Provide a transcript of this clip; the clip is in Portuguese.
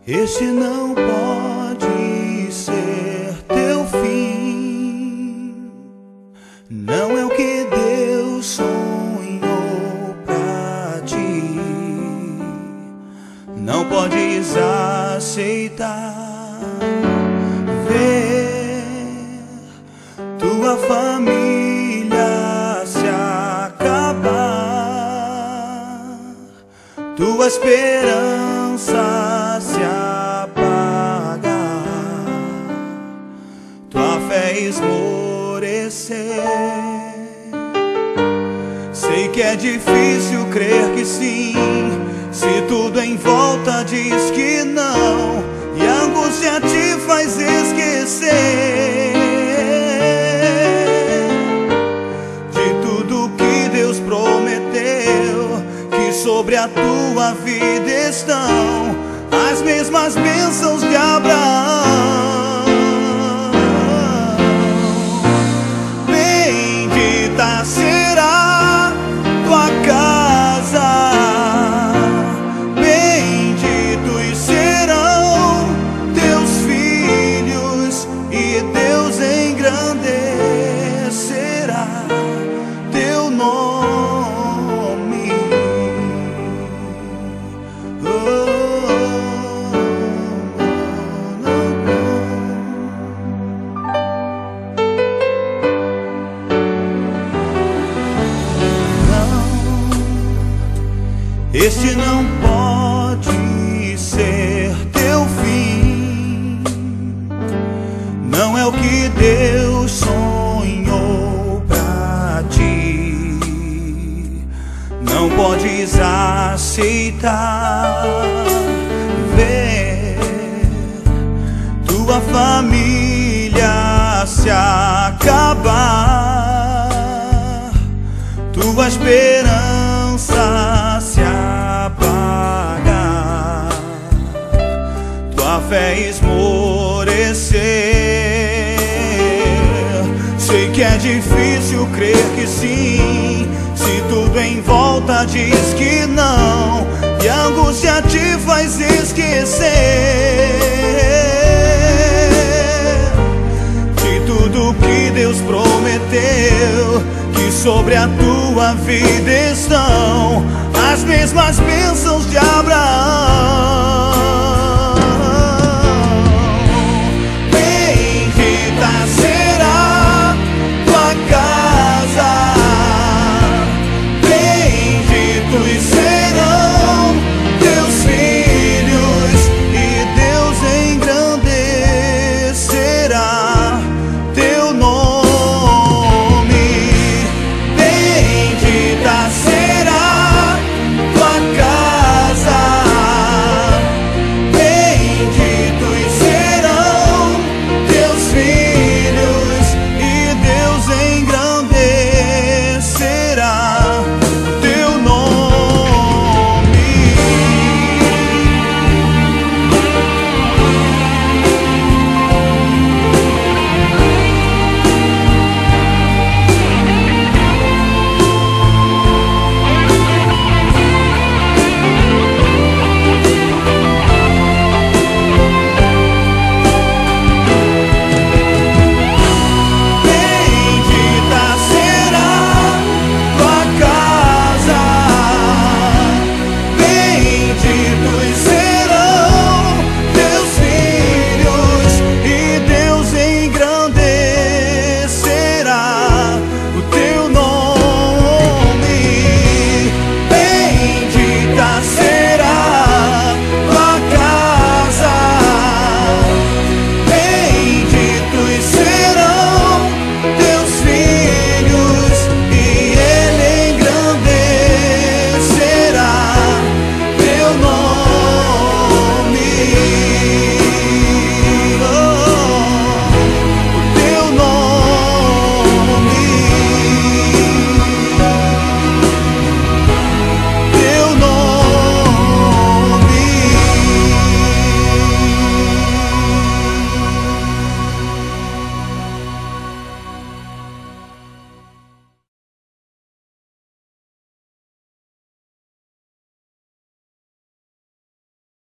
Este não pode ser teu fim. Não é o que Deus sonhou pra ti. Não podes aceitar ver tua família se acabar, tua esperança se apagar, tua fé esmorecer. Sei que é difícil crer que sim, se tudo em volta diz que não, e a angústia te faz esquecer de tudo que Deus prometeu, que sobre a tua vida estão as mesmas bênçãos de Abraão. Bendita será tua casa, benditos serão teus filhos, e Deus engrandecerá teu nome. Este não pode ser teu fim. Não é o que Deus sonhou pra ti. Não podes aceitar ver tua família se acabar, tua esperança se apagar, tua fé esmorecer. Sei que é difícil crer que sim, se tudo em volta diz que não, e a angústia te faz esquecer de tudo que Deus prometeu, que sobre a tua vida estão as mesmas bênçãos de Abraão.